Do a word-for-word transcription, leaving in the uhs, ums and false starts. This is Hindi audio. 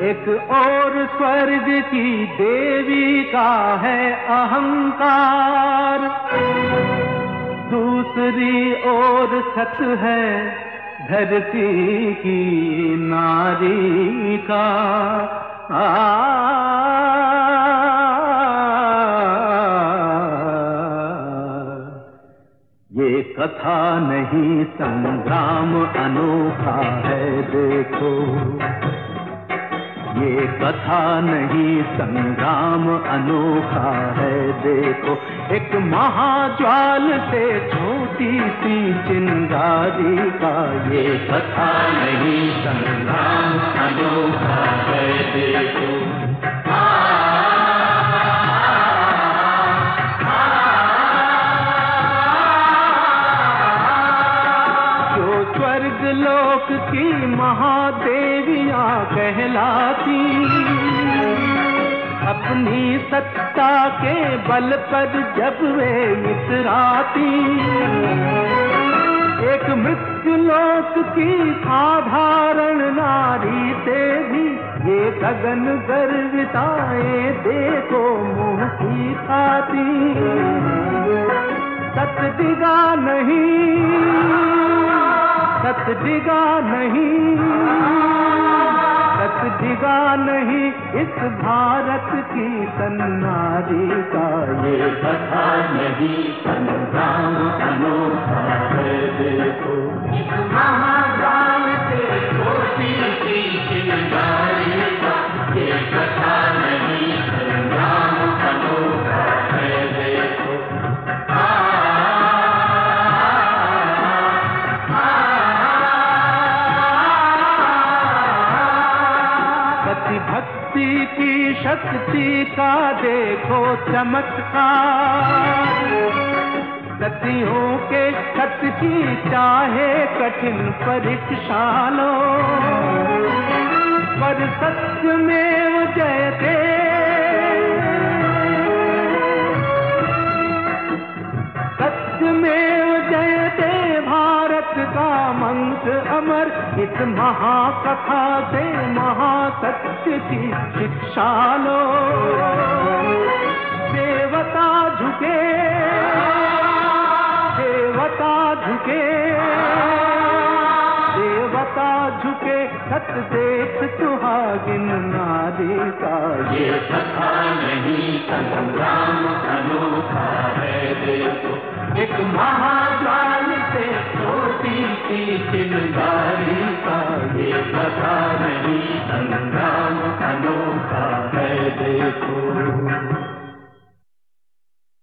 एक और स्वर्ग की देवी का है अहंकार, दूसरी ओर सत है धरती की नारी का। आ, ये कथा नहीं संग्राम अनोखा है देखो, ये कथा नहीं संग्राम अनोखा है देखो। एक महाज्वाल से छोटी सी चिंगारी का ये कथा नहीं संग्राम अनोखा है देखो। जो स्वर्ग लोक की महादेवियां कहलाती, अपनी सत्ता के बल पर जब वे इतराती, एक मृत्युलोक की साधारण नारी से भी ये गगन गर्विताएं देखो मुंह की खाती। सत डिगा नहीं, सत डिगा नहीं, सत डिगा नहीं इस भारत की सन्नारी का ये कथा नहीं संग्राम अनोखा है देखो। इस महाज्वाल से छोटी सी चिंगारी का ये कथा नहीं संग्राम अनोखा है देखो। भक्ति की शक्ति का देखो चमत्कार, सतियों के सत की चाहे कठिन परीक्षा लो, पर सत्यमेव जयते, सत्यमेव जयते भारत का मंत्र अमर। इस महाकथा से महासत्य की शिक्षा लो। देवता झुके, देवता झुके, देवता झुके, सत देख सुहागिन नारी का ये कथा नहीं संग्राम अनोखा है देखो। एक महाज्वाल से छोटी सी चिंगारी का ये कथा नहीं संग्राम अनोखा है देखो।